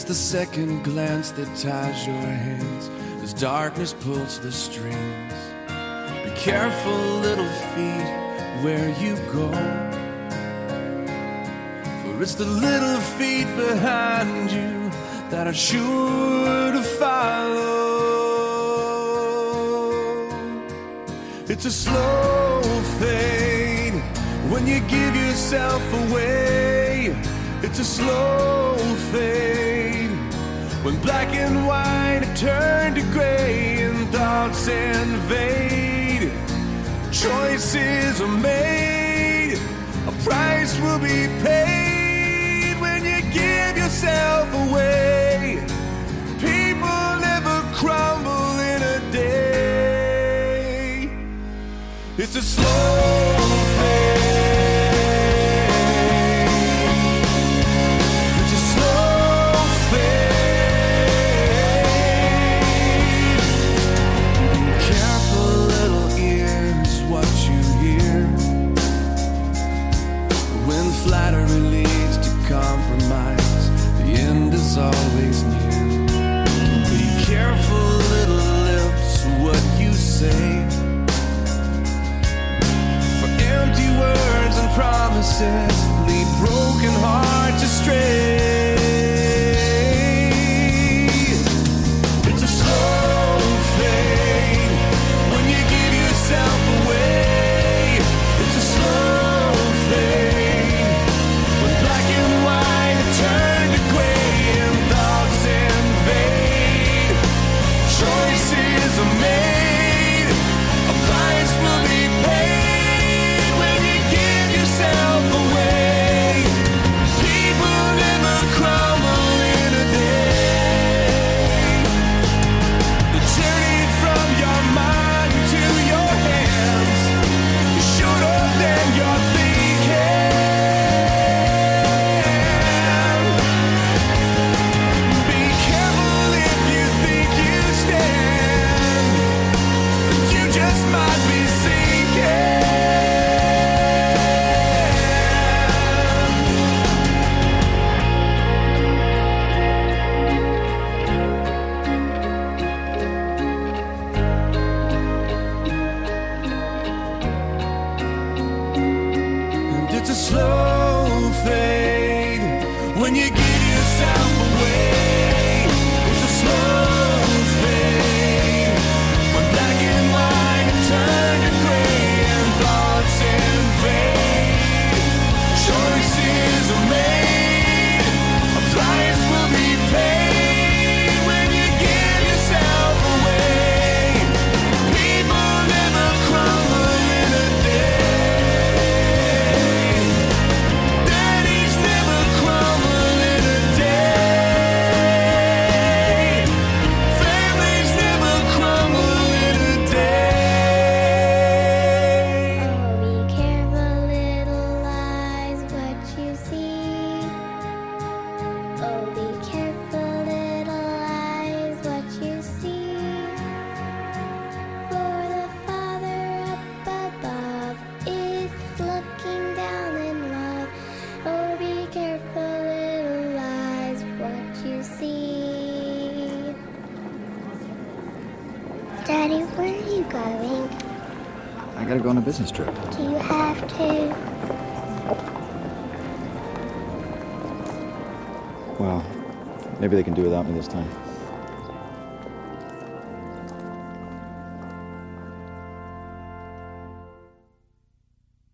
the second glance that ties your hands as darkness pulls the strings. Be careful, little feet, where you go, for it's the little feet behind you that are sure to follow. It's a slow fade when you give yourself away. It's a slow fade when black and white have turned to gray and thoughts invade. Choices are made, a price will be paid when you give yourself away. People never crumble in a day. It's a slow fade. Flattery leads to compromise. The end is always near. Be careful, little lips, what you say, for empty words and promises lead broken hearts astray. It's a slow fade when you give yourself away. It's a slow fade. Turn to gray and thoughts invade. Choices are made, a price will be paid when you give yourself away. People never crumble in a day. The journey from your mind to your hands is shorter than you're thinking. It's a slow fade when you give yourself away. It's a slow fade when black and white turn to gray and thoughts invade. Choices are made, a price will be paid when you give yourself away. People never crumble in a day. Daddy, where are you going? I gotta go on a business trip. Do you have to? Well, maybe they can do without me this time.